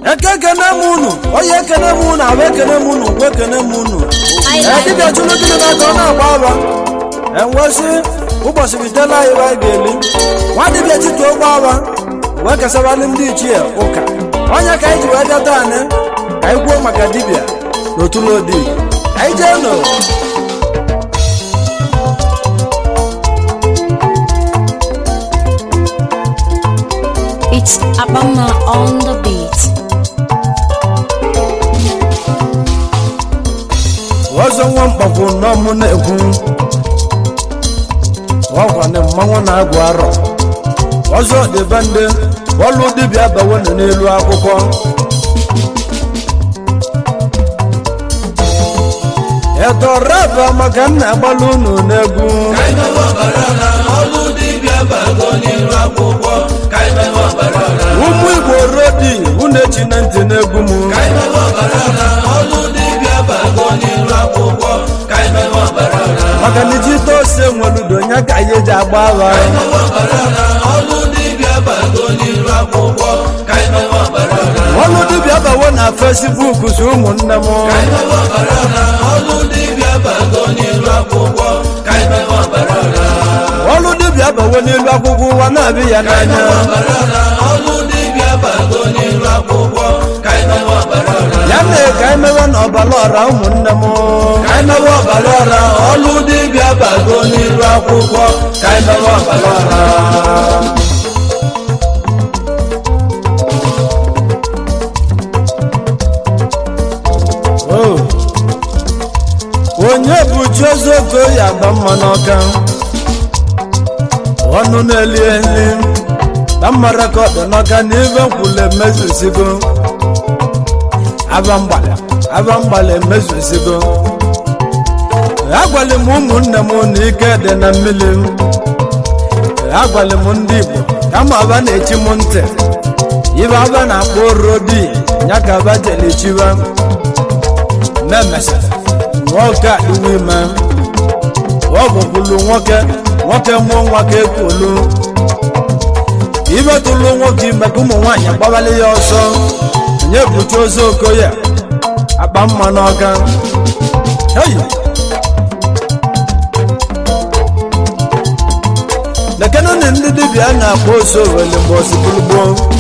ekekene munu oye kene munu awekene munu wekene munu dibia chulu gini na ka ọ na-agba aba enwesi ụbọchị bidela iwa ga-eli nwa dibia chitu ogba aba wee kesabali ndị ichie ụka onye ka anyị ji wee bịa taa anyị ka anyị gwuo maka dibia n'otulodi anyị jee nụ. It's Abama on the beat. Ọzọ nwa mkpakwu n'ọmụ na-ekwu ọkwanị mmanwụ na-agụ arọ ọzọ dịbe ndị ọlụ dibịa bawo n'elu akwụkwọ edoraba maka nna agbalụ unu n'egwu ụmụ Igbo rodi unu echi na ntị n'egwu m maka na iji ite ose nweludo nya ka ihe ji agba agha ọlụ dibịa bawo na Facebook si ụmụnne m ọlụ dibịa bawo n'elu akwụkwọ ụwa na-abịa ya n'anya ya mere ka anyị mewe na ọbara ọra ụmụnne m ka anyị mewe ọbara ọra ọlụ dibịa bago n'iru akwụkwọ ka anyị mewe ọbara ọra. Onye bụ Chiozoko ya agba mma n'ọka ọnụ na-eli eli na mmara ka ọ dị n'ọka na ibe nkwule emezusigo abamgbala emezusigo agwali m ụmụnne m na ike dị na mmiri agwali m ndị Igbo kama aba na-echi m ntị ibe aba na-akpọ orodi ya ka aba jelichiba memesara nwoke a iwu ime ọ bụkwulu nwoke mụọ nwa ka ekwulu ibetụlụ nwoke ime ka ụmụ nwaanyị agbabali ya ọsọ nye bụ Chiozoko ya akpa mma n'ọka lekenụnị ndị dibịa na-akpọ oso wele mgbe osigbulugbo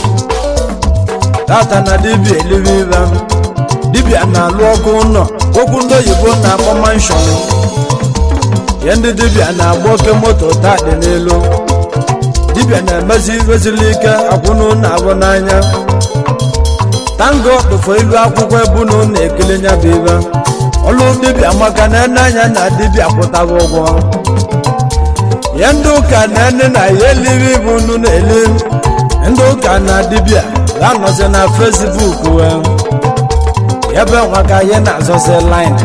tata na dibịa eliwe ibe dibịa na-alụ ọkụ ụlọ okwu ndị oyibo na-akpọ manshọn ihe ndị dibịa na-agba oke moto taa dị n'elu dibịa na-emezi iwezili ike akwụnụ na-abụ n'anya tango dụfọ ilu akwụkwọ ebunu na-ekele nya bụ ibe ọlụ dibịa maka na ene anya na dibịa kwụtaghị ụgwọ ihe ndị ụka na ene na ihe eliwe ibu unu na-eli ndị ụka na dibịa ga-anọzi na Facebook ebe nwa ka ihe na-azọzi line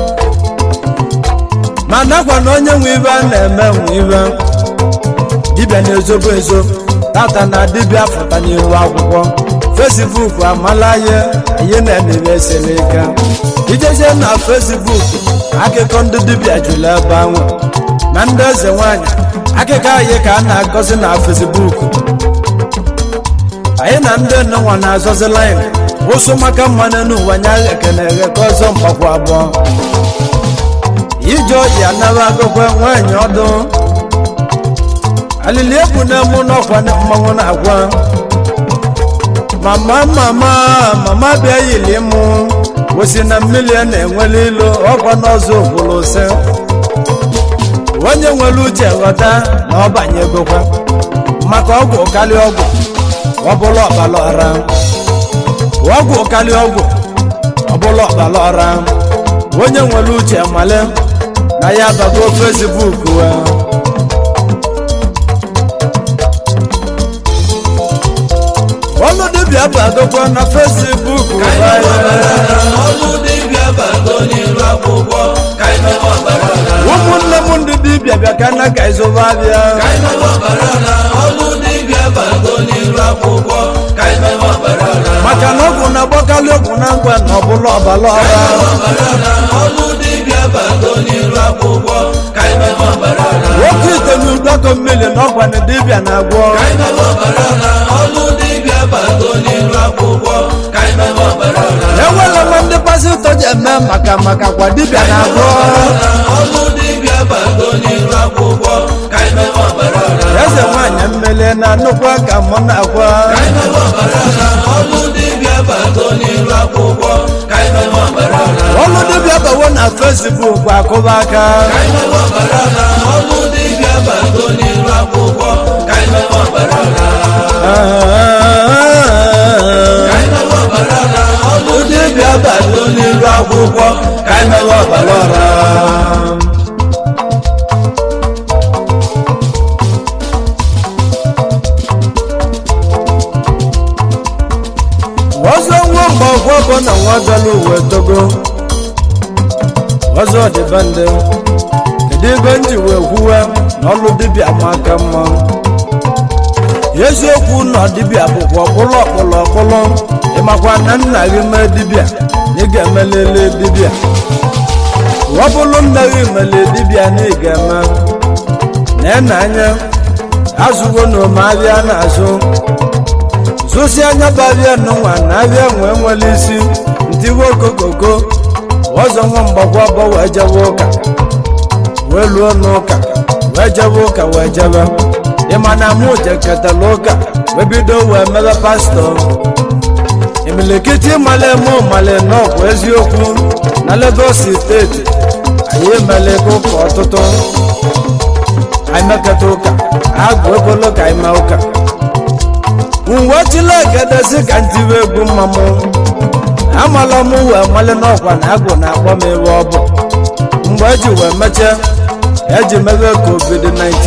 ma nakwa na onye nwe ibe a na-eme nwe ibe dibịa na-ezobo ezo tata na dibịa fụta n'ihu akwụkwọ Facebook amala ihe na-eme esele ike ijezie na Facebook akụkọ ndị dibịa jụrụ ebe ahụ na ndị eze nwanyị akụkọ anyị ka a na-agọzi na Facebook anyị na ndị nnenwa na-azọzi line ụsụ maka mmanụ n'ụwa nya ekene ka ọzọ mgbakwa abụọ ije oji anara agụkwe nwaanyị ọdụ alili ebu na-emu n'ọkwa mmanwụ na-agwa mama bịa yili mụ wosi na mmiri a na-enwele ilo ọkwa n'ọzọ okwuru ose onye nwere uche ghọta na ọ banyegokwa maka ọgwụ karịa ọgwụ ọbụla ọbara ọra ọgwụ karịa ọgwụ ọbụla ọbara ọra onye nwere uche male na ya bago Facebook ọlụ dibịa bagokwa na Facebook ụmụnne m ndị dibịa bịa ka na ka ịzụba abịa maka na ọgwụ na-agbakarị ọgwụ na ngwa na ọbụla ọbara ọra nwoke ite n'ụdọkọ mmiri na ọgwa na dibịa na-agwọ ọka maka kwa dibịa na-agwọ eze nwanyị mmele na nnukwu aka mụ na-agwa ọlụ dibịa bawo na Facebook akụba aka dibịa bado n'iru akwụkwọ ka anyị mewe ọbara ọra ọzọ nwa mgbe ọgwọ bụ na nwa dọla uwe togo ọzọ dịbandị kedu ebe nji wee kwuwe na ọlụ dibịa maka mma eziokwu na dibịa bụkwa ọkpụlụ ọkpụlụ ọkpụlụ ịmakwa na nna gị mee dibịa na ị ga-emelele dibịa ọ bụrụ nna gị mele dibịa na ị ga-eme na anya azụgo na omeabịa na-azụ zụsi anya babịa n'ụwa na abịa nwere isi ntiwe okokoko ọzọ nwa mgbakwa bụ wee jebe ụka wee luo n'ụka wee jebe ụka wee jebe ịma na mụ jeketala ụka wee bido wee mebe pastọ imilikiti male mụ male n'ọkwa eziokwu na Lagos steeti anyị emele ụka ọtụtụ anyị meketa ụka agụ ebolo ka anyị mee ụka uwe chilekedesi ka ntiwe egwu mmamụ amala m wee male n'ọkwa na agụ na-akpọ m ebe ọ bụ mgbe eji wee meche eji mebe COVID-19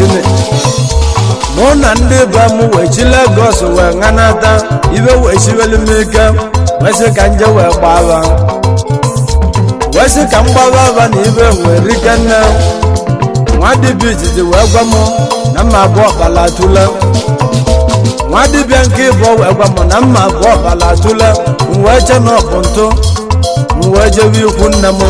mụ na ndị be m wee chi Lagos wee ṅanata ibe wee chiwelu m ike wee sị ka nje wee gbaba wee sị ka m gbaba aba na ibe wee rike nne nwa dibịa izizi wee gwa m na mma abụọ ọbala atụle nwa dibịa nke ịbụ wee gwa m na mma abụọ ọbala atụle m wee che na ọbụ ntụ m wee jebe ikwu nne m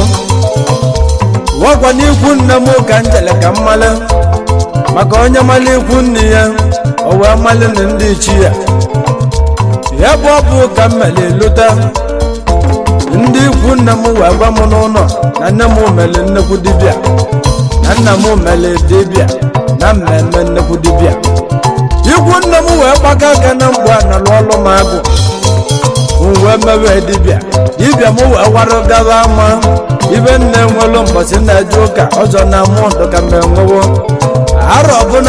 wekwa n'ikwu nne m ka m jele ka m male maka onye mali ikwu nne ya o wee mali na ndị ichi ya bụ ọ bụ ka m mele lụta ndị ikwu nne m wee gwa m n'ụlọ na nne m mele nnekwu dibịa na nna m mele dibịa na mmemme nnekwu dibịa ikwu nne m wee gbaka aka na mgbe a na ọlụ m agụ m wee mewe dibịa m wee warụ gaba ama ibe nne nwelu mbọchị na-eje ụka ọzọ na mụ ndụ ka mgbe nwewo arọ ọbụna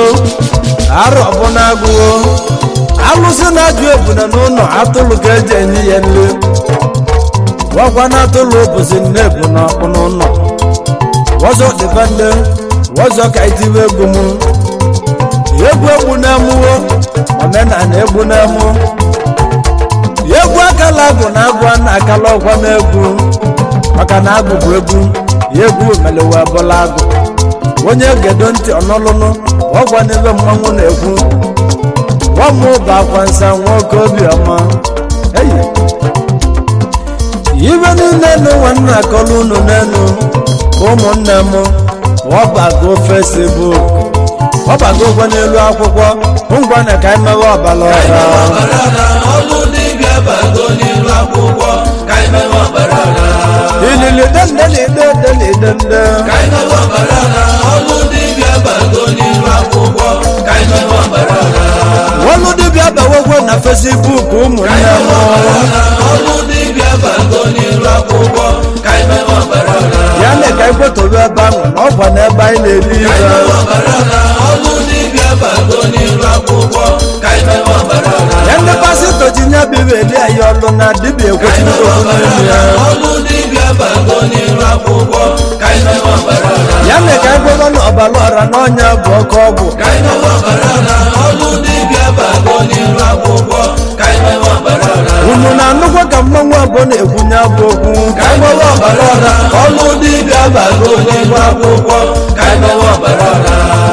agụwo alụsị na-ajụ ebuna n'ụlọ atụlụ ka eji enye ya nri gwakwa na atụlụ ụbọchị nne ebu na ọkpụ n'ụlọ wọzọ dịbande wọzọ ka itiwe egwu m egwu na-amụwo omenala egwu na-amụ egwu akala agụ na agụ a na-akala ọkwa n'egwu maka na agụ bụ egwu melewe bụla agụ onye gedo ntị ọnụlụnụ ọgwa n'ebe mmanwụ na-ekwu nwamụ bụ akwa nsa nwoke obiọma eyi ibe niile n'ụwa nna akọlụ unu n'elu ụmụnne m ọbago Facebook ọbago ụgwọ n'elu akwụkwọ ngwa na ka anyị mewe ọbala ọra ilili dende ọlụ dibịa bawogwo na Facebook ụmụnne m ya na ka ikwotobe ebe ahụ na ọgwa na ebe anyị na-eri ibe ya ndị pasịtọ ji nya bibe eli anyị ọlụ na dibịa ekwechirikokwu n'elu ya na ka ịgwọba na ọbala ọra n'ọnya bụ ọkụ ọgwụ unu na-anụkwa ka mmanwụ abụọ na-ekwunye abụ okwu ka ịgwọba ọbala ọra ọlụ dibịa bago n'iru akwụkwọ ka ịgwọba ọbala ọra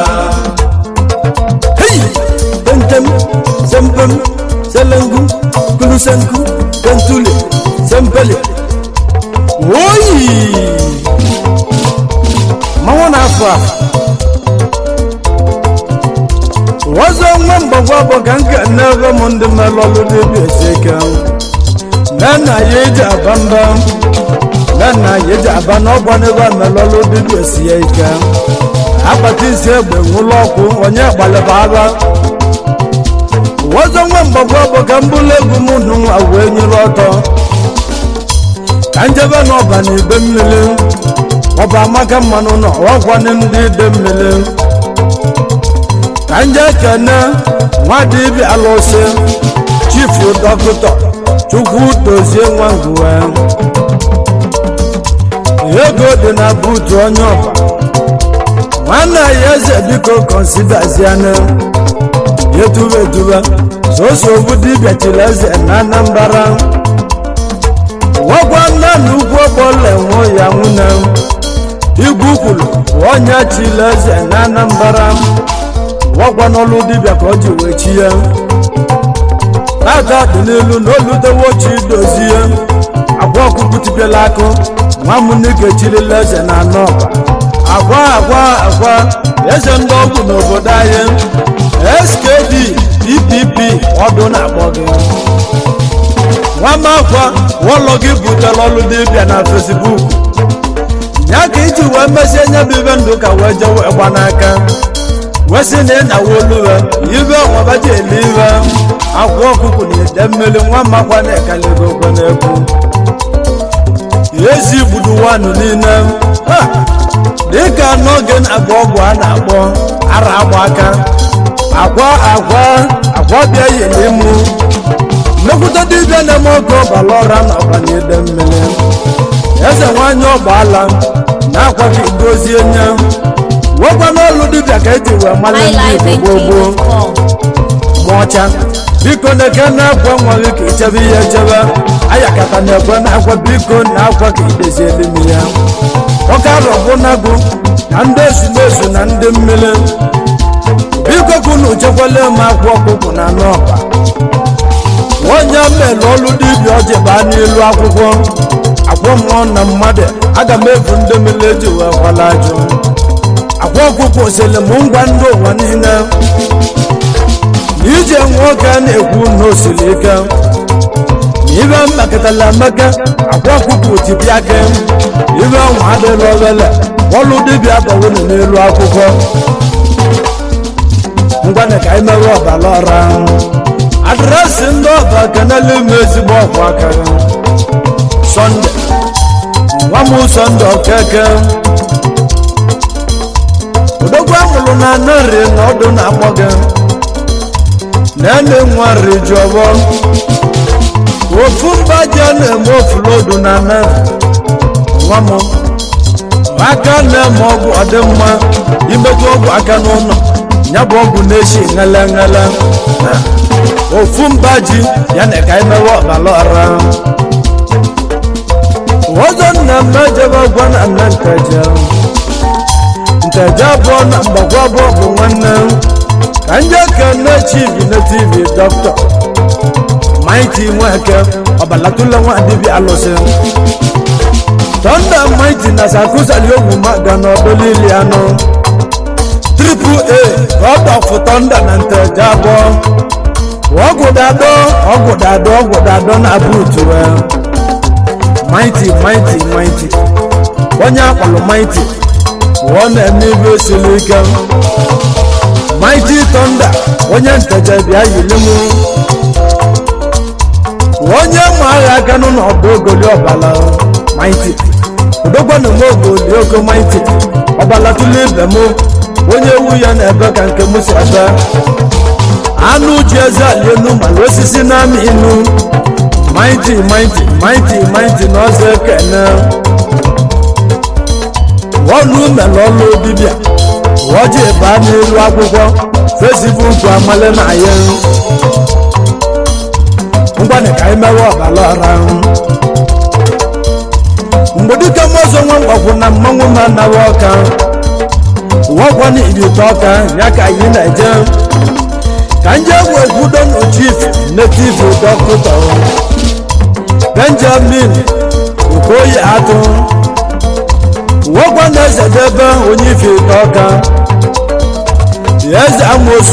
tentem sempem selengu kulusenku tentule sempele oyi mmanwụ na-afọ a wazọ nwa mgbagwa bụ ka nke n'ebe m ndị mmelụ ọlụ dibịa esi ike na ya eji aba mba nana yeji aba n'ọgwa n'ebe melọlụ dibịa sie ike akpati isi egbe nwụlọ ọkụ onye gbalịba aba ọzọ nwa mgbagwa bụ ka mbụlụ egwu m nụ nwa wee nyere ọtọ ka njebe n'ọba na ibe mmiri ọba amaka mmanụ nọ ọgwanị ndị ide mmiri ka nje kene nwa dibịa alụsị chifu dọkịta chukwu dozie nwa ngụwe ego dị na buutu onye ọba nwanne ya eze biko konsidazianụ yetuba etuba soso obu dibịa chiri eze na Anambra wagwa nna n'ugwu ọgbọla enwe ya nwune igwu kwuru onye chiri eze na Anambra wagwa n'ọlụ dibịa ka o ji wee chi ya aka dị n'elu n'olutewo chi dozie agwa ọkụkụ tipiela akụ nwa m n'ike chirila eze na Anọba agwa eze ndị ọgwụ n'obodo anyị SKD PPP ọdụ na-akpọ gị nwamakwa ụlọ gị butere ọlụ dibịa na Facebook ya ka iji wee mesie nye bụ ibe ndụ ka wee jewe gba n'aka wee sị na ị na-awoluwe ibe ọnwabaji ele iwe akwa ọkụkụ na ide mmiri nwamakwa na-ekaligo okwe n'ekwu ezi gbudu wanụ niile dịka n'oge na-agba ọgwụ a na-akpọ ara agba aka akwa bịa yele mụ mmekwuta dibịa na-eme oge ọbala ọra na ọbanide mmiri eze nwanyị ọgbaala na-akwa ka idozie nye wekwa n'ọlụ dibịa ka eji wee mali ndị gboo ma ọcha biko na-eke na-akwa nwa gị ka ichebe ihe echebe ayakata na-ekwe na-akwa biko na-akwa ka idezie elimi ya ọka rọbụnagụ na ndị ezumezu na ndị mmiri biko kunu chekwala m akwa ọkụkụ na Anọba onye mere ọlụ dibịa ọjị baa n'elu akwụkwọ akwa mmụọ na mmadụ aga m ebu ndị mmiri eji wee kwala ajụ akwa ọkụkụ osele m ngwa ndị ụwa niile ije nwoke na-ekwu n'osiri ike ibe mmekọtala mmeke akwa ọkụkụ tipịa aka ibe nwa adịrị obele ọlụ dibịa bawụnụ n'elu akwụkwọ ngwana ka imewe ọbala ọra adresị ndị ọba kenelu ime ezigbo ọkwa aka Sọnde nwa m Sọnde Okeke odogwu amụrụ na Anarị na ọdụ na-akpọ gị na-ene nwa rijuọbọ ofu mba ji a na-eme ofulodu na Anarị nwa m aka na-eme ọgwụ ọdịmma imetụ ọgwụ aka n'ụlọ ya bụ ọgwụ na-eshi ṅele ofu mba ji ya na ka imewe ọbala ọra ọzọ nna mmejebe ọgwa na nna nteje abụọ na mgbagwa abụọ bụ nwanne ka nje kene chibi na TV Dr. Mighty Nweke ọbalatụla nwa dibịa alụsị Thunder Mighty na sakụsali ogwu maga na ọdọlili anụ God of Thunder na nteje abụọ ọgwụdado na buutu Mighty onye akpọrọ Mighty ọ na-eme ibe osiri ike Mighty Thunder onye nteje bịa yiri m onye ma agha aka nụ n'ọdụ ogoli ọbala Mighty odogwana m ogoli ogo Mighty ọbala tụlụ ibe m onye ewu ya na-ebe ka nke m si ebe anụ ji eze alienu mala osisi na-amị inu Mighty na ọzọ ekene ọnụ mere ọlụ dibịa ọjị baa n'elu akwụkwọ Facebook amale na ya ngwana ka imewe ọbala ọra mgbe dịka mmụọzọ nwa mgbagwụ na mmanwụ ma nawa ọka wọgwana irite ọka ya ka anyị na-eje ka nje wee kwudo n'Chief Native Dr. Benjamin Okoye atụ wọgwana ezedebe onye ifite ọka eze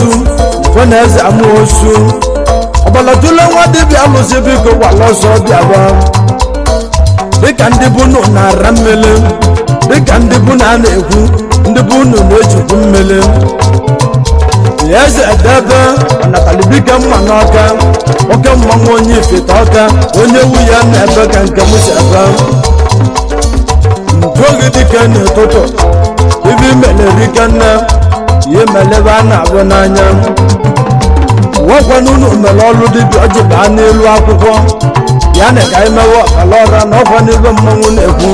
amoosu ọbalatụla nwa dibịa alụsị biko gwala ọsọ bịawa dịka ndị bụ unu na-ara mmele dịka ndị bụ na a na-ekwu ndị bụ unu na-ejikwu mmele eze edebe natalibike mma n'ọka oke mmanwụ onye ifite ọka onye wu ya na-ebe ka nke m si ebe ntuoge dike n'ụtụtụ ibe imelerike nne ihe melebe a na-abụ n'anya nwekwana unu mere ọrụ dibịa ọjị baa n'elu akwụkwọ ya na ka anyị mewe ọkala ọra na ọkwa n'ebe mmanwụ na-ekwu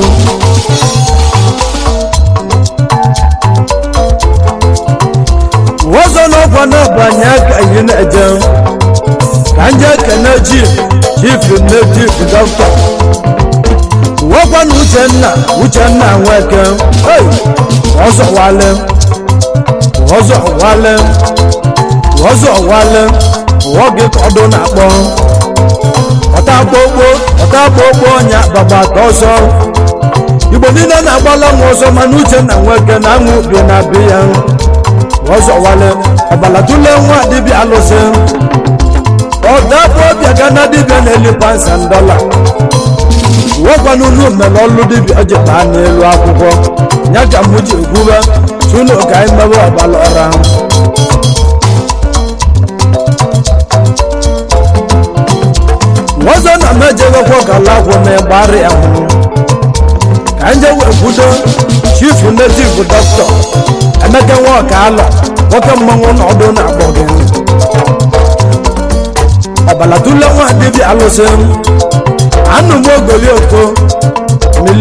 ọzọ n'ọkwa n'ọbanye ka anyị na-eje ka nje ekene chief native doctor nwekwa na Uchenna Nweke ọzọ wale oge ka ọdụ na-akpọ ọtakpokpo ọnya babata ọsọ Igbo niile na-agbala nwa ọsọ mana Uchenna Nweke na anwụ bi na be ya ọzọ wale ọbalatule nwa dibịa alụsị ọdapụ ọbịa ga na dibịa na-eli $1,000 nwekwana unu mere ọlụ dibịa ji baa n'elu akwụkwọ ya ka m ji ekwube tụlụ ka anyị mewe ọbala ọra ọzọ na mejewekwa ọkala akwụ na ịgbarị ahụ ka nje wee kwudo chief native doctor Emeka Nwaokalo nwoke mmanwụ na ọdụ na-akpọ gị ọbalatule nwa dibịa alụsị anụ m ogoli oko mmili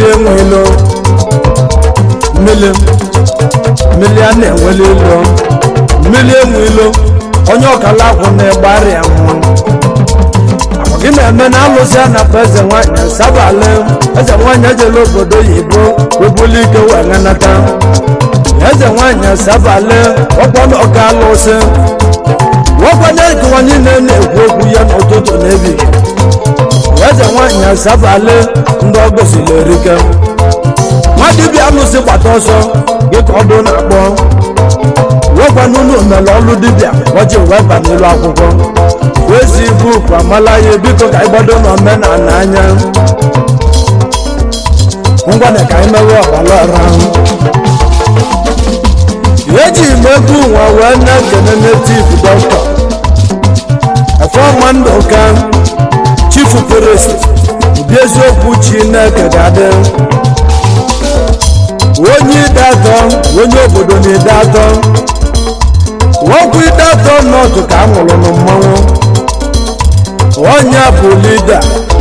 a na-enwele ilo mmili enwe ilo onye ọkala akwụ na ịgbarị ahụ gị na-eme na alụsị a na-akpọ eze nwanyị Nsabali eze nwanyị ejela obodo oyibo webuli ike wee nganata eze nwanyị Nsabali ọkwana ọka alụsị nwakwanye nkụwa niile na-ekwu okwu ya n'ụtụtụ na ebighị eze nwanyị Nsabali ndị ọ gosiri erike nwa dibịa alụsị gbata ọsọ gị ka ọdụ na-akpọ nwekwana unu mere ọlụ dibịa ọjị wee ba n'elu akwụkwọ Facebook amala ya biko ka anyị gbado n'omenala anya ngwana ka anyị mewe ọbala ọra eji m egwu nwa wee na-ekene native doctor Efeọma Ndụka chief priest ụdị eziokwu Chineke ga-adị onye ide atọ onye obodo na ide atọ nwokwu ide atọ n'otu ka a nwụrụ na mmanwụ onye bụ lida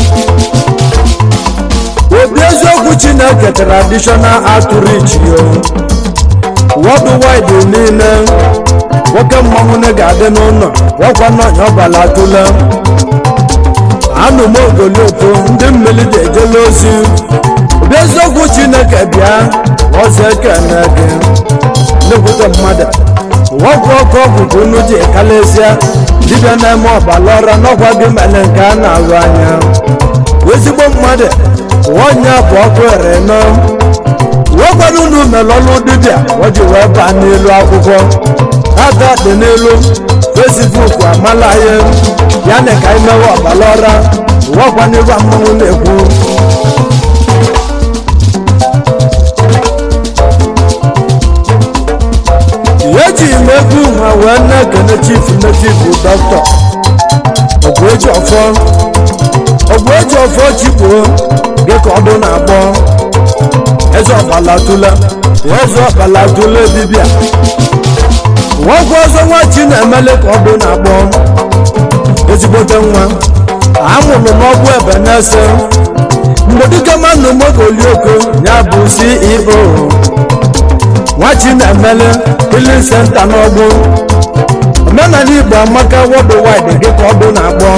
obi eziokwu Chineke traditional outreach yo worldwide niile nwoke mmanwụ na ga-adị n'ụlọ nwekwa n'ọnya ọbalatule anụ m ogoli oto ndị mmeli ga-ejela ozi obi eziokwu Chineke bịa ọzọ ekene gị nnekwute mmadụ nwekwa ọkụ ọgwụ ka unu ji kalesịa dibịa na-eme ọbala ọra n'ọkwa gị mere nke a na-ahụ anya ezigbo mmadụ onye bụ ọkụ ere nọ nwekwana unu mere ọlụ dibịa o ji wee baa n'elu akwụkwọ ata dị n'elu Facebook amala ya na ka anyị mewe ọbala ọra nwekwa n'iru mmanwụ na-ekwu eji m egwu nwa wee na-ekene chief native doctor Ogbueji ọfọ chikpuo gị ka ọdụ na-akpọ eze ọbalatule dibịa nwekwa ọzọ nwa Chinemele ka ọdụ na-akpọ ezigbote nwa amụrụ n'ọgwụ ebe na-ese mgbe dịka mmanụ mogolioko ya bụ CEO nwa Chinemele healing center n'ọgbụ omenala Igbo amaka worldwide gị ka ọdụ na-akpọ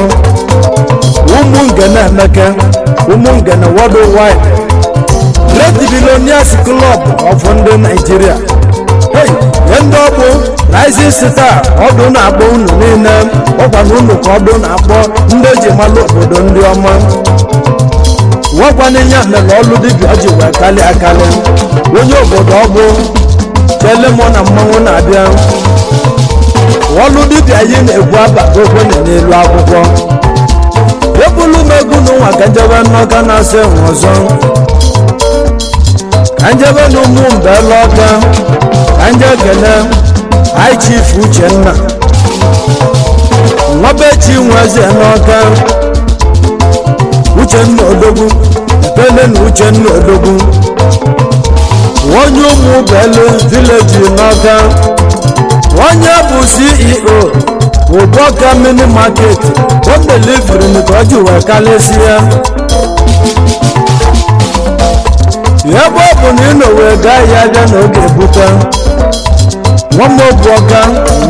ụmụngene worldwide Great Billionaires Club of ndị Nigeria ndị ọgbụ rising star ọdụ na-akpọ unu niile ọkwana unu ka ọdụ na-akpọ ndị eji malụ obodo ndị ọma nwekwana ya mere ọlụ dibịa ji wee kalị akalị onye obodo ọgbụ chele mụ na mmanwụ na-abịa ọlụ dibịa yi na-egwu abago okwenye n'elu akwụkwọ ebulu m egwu n'ụwa ka njebe n'ọka na-asị enwe ọzọ ka njebe n'ụmụ mbele ọka ka nje kele High Chief Uchenna nwabechi nweze n'ọka Uchenna Odogwu ekele na Uchenna Odogwu onye ụmụ bele village n'ọka onye bụ CEO Uboka mini market o delivery n'oji wee kalịsịa ebe ọ bụ na ị nọ wee gaa ya abịa n'oge ebute Uboka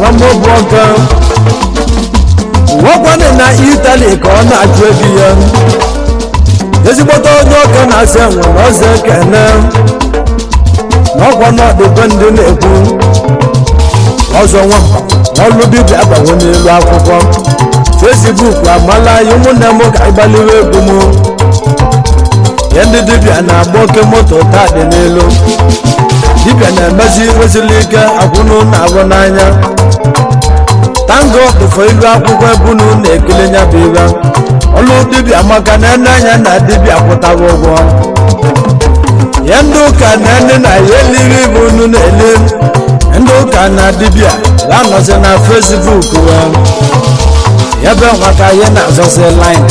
nwekwanị na Italy ka ọ na-achụ ego ya ezigbote onye ọka na-asị enwe na ọzọ ekene n'ọkwa n'ọdịbe ndị na-ekwu ọzọ nwamba ọlụ dibịa agbawo n'elu akwụkwọ Facebook amala ya ụmụnne m ka ịgbaliwe egwu m ya ndị dibịa na-agba oke moto taa dị n'elu dibịa na-emezi wezili ike akwụnụ na-abụ n'anya tango dịfọ ilu akwụkwọ ebunu na-ekele nya bụ ibe ọlụ dibịa maka na ene anya na dibịa kwụtara ụgwọ ya ndị ụka na ene na ya elighị bụ unu na-ele ndị ụka na dibịa ga-anọzi na Facebook ebe maka ya na-azọzi line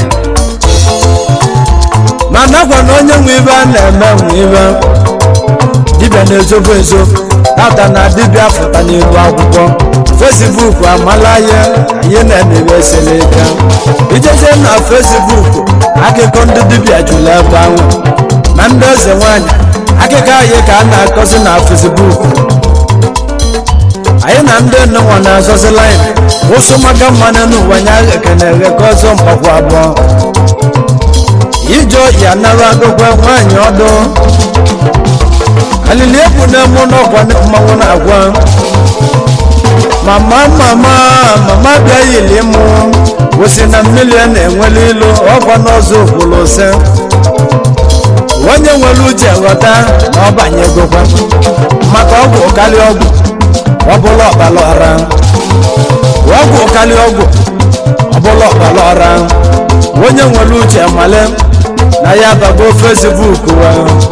ma nakwa na onye nwe ibe a na-eme nwe ibe dibịa na-ezobo ezo tata na dibịa fụta n'elu akwụkwọ Facebook amala ya anyị na-emewe esere ike ijezie na Facebook akụkọ ndị dibịa jụrụ ebe ahụ na ndị eze nwanyị akụkọ anyị ka a na-akọzi na Facebook anyị na ndị nnenwa na-azọzi line ụsụ maka mmanụ n'ụwa nya ekene egheka ọzọ mgbakwa abụọ ije ya nara agụkwa nwaanyị ọdụ alili ekwu na-emu n'ọkwa mmanwụ na-agwa mama bịa yili mụ wụsị na mmiri na-enwele ilu ọkwa n'ọzọ okwulu ose onye nwere uche ghọta na ọ banyegokwa maka ọgwụ karịa ọgwụ ọbụla ọbala ọra ọgwụ karịa ọgwụ ọbụla ọbala ọra onye nwere uche male na ya bago Facebook wa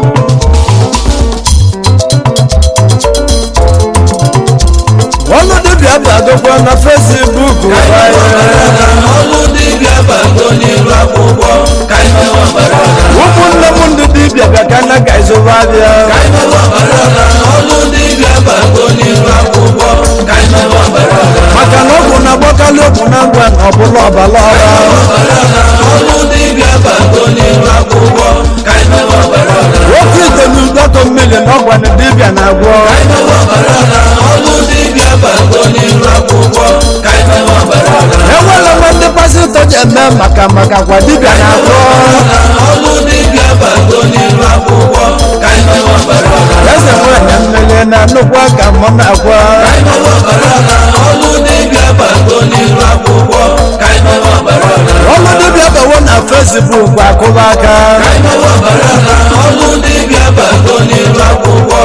ọlụ dibịa bagokwa na Facebook ọlụ dibịa bago n'iru akwụkwọ ụmụnne m ndị dibịa bịa ka na ga-ezobe abịa ọlụ dibịa bago n'iru akwụkwọ maka na ọgwụ na-agbakarị ọgwụ na ngwa na ọbụla ọbala ọra ọlụ dibịa bago n'iru akwụkwọ nwoke itenugoto mmiri na ọgwa na dibịa na-agwọ ọlụ dibịa bago n'iru akwụkwọ enwere nwe ndị pasịtọ ji eme maka kwa dibịa na-agwọ ọlụ dibịa bago n'iru akwụkwọ eze nwanyị mmiri na nnukwu aka mụ na-agwọ ọlụ dibịa bago n'iru akwụkwọ ọlụ dibịa bawo na Facebook akụba aka ọlụ dibịa bago n'iru akwụkwọ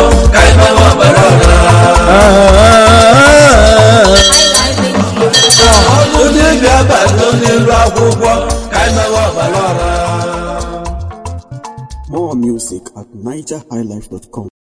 ọlụ dibịa bago n'iru akwụkwọ More music at NigerHighlife.com.